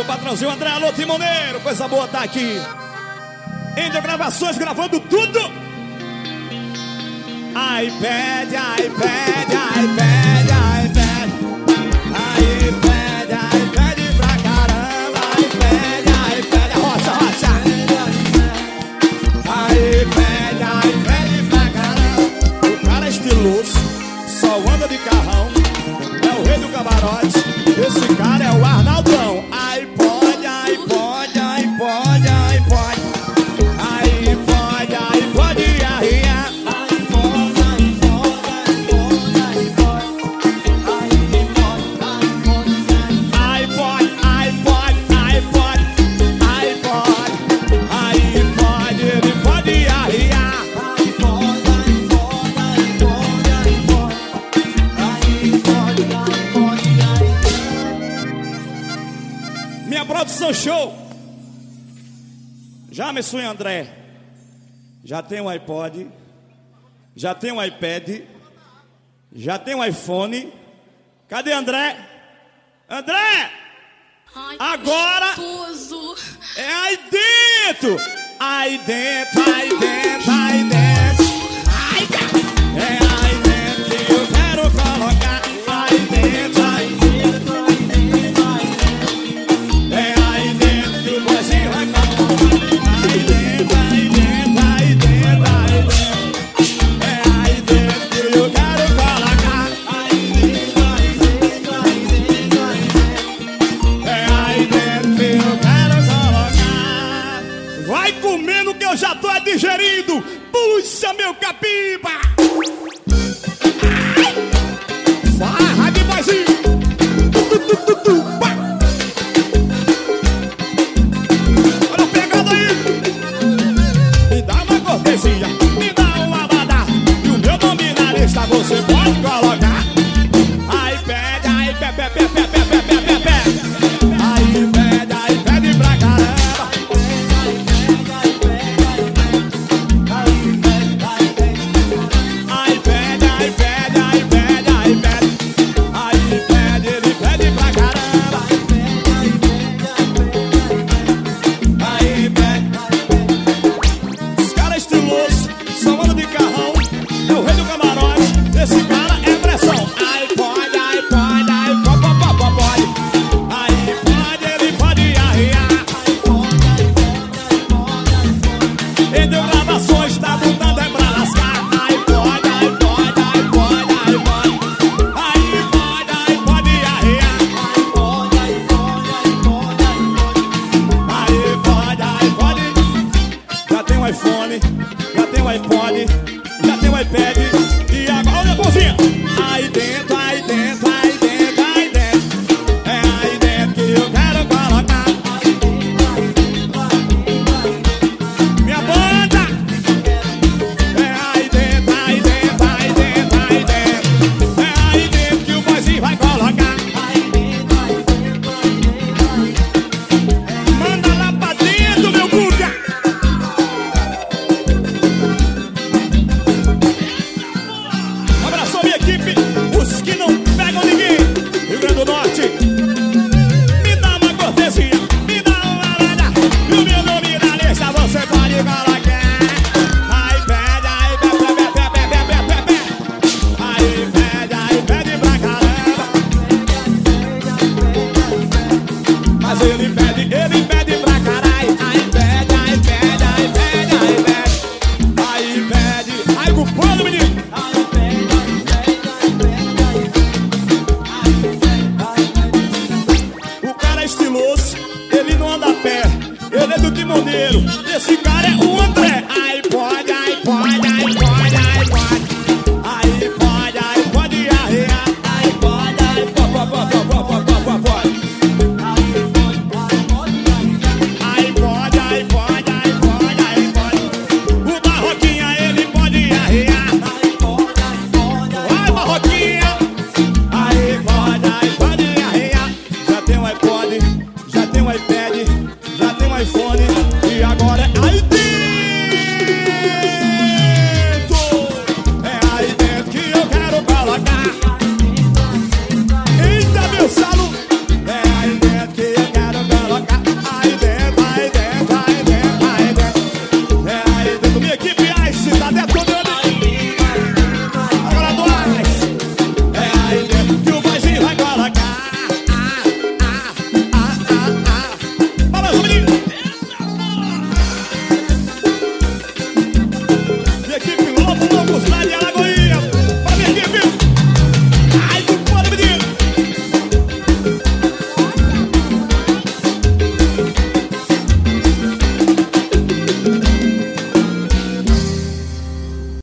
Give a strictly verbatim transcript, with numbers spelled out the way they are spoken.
meu patrãozinho André, alô Timoneiro, coisa boa tá aqui. Ender Gravações gravando tudo. iPad, iPad, iPad, iPad, iPad, iPad pra caramba, iPad, iPad, rocha, rocha, iPad, iPad pra caramba. O cara é estiloso, só anda de carrão, é o rei do camarote. Esse cara é o Arnaldão. iPod, iPod, iPod, iPod, iPod, iPod, ia, minha produção show. Já me sonho, André. Já tem um iPod, já tem um iPad, já tem um iPhone. Cadê André? André! Ai, agora gostoso. É aí dentro, aí dentro, aí dentro, aí dentro. Ai, é aí dentro que eu quero colocar. Aí dentro, aí dentro, aí dentro, aí dentro. É aí dentro que o boizinho vai colocar. Aí dentro, aí dentro, aí dentro, aí dentro. É aí dentro que eu quero colocar. Aí dentro, aí dentro, aí dentro, aí dentro. É aí dentro que eu quero colocar. Vai comendo que eu já tô digerindo. Puxa meu capiba. Vai, rádio boizinho. Olha a pegada aí. Me dá uma cortesia, me dá uma badá. E o meu nome na lista você pode colocar. iPad, iPad, pé, pé, pé, pé, pé, pé, pé, pé. iPad, iPad pra caramba. iPad, iPad, iPad, iPad. iPad, ele pede pra caramba. iPad. Os caras estilosos, só anda de carrão, é o rei do camarote. Esse cara é pressão. iPod, iPod, iPod, pop, pop, pop. iPod, ele pode arriar. Ender Gravações, tá botando é pra lascar. iPod, iPod, iPod, iPod. iPod, iPod, arriar. iPod, iPod. Já tem um iPhone, já tem um iPod, já tem um iPad. E agora, olha a cozinha. Aí dentro, aí dentro, aí dentro, aí dentro. É aí dentro que eu quero colocar. Minha banda. É aí dentro, aí dentro, aí dentro, aí dentro. É aí dentro que o boizinho vai colocar. Manda lá pra dentro, meu cuca. Abraçou minha equipe.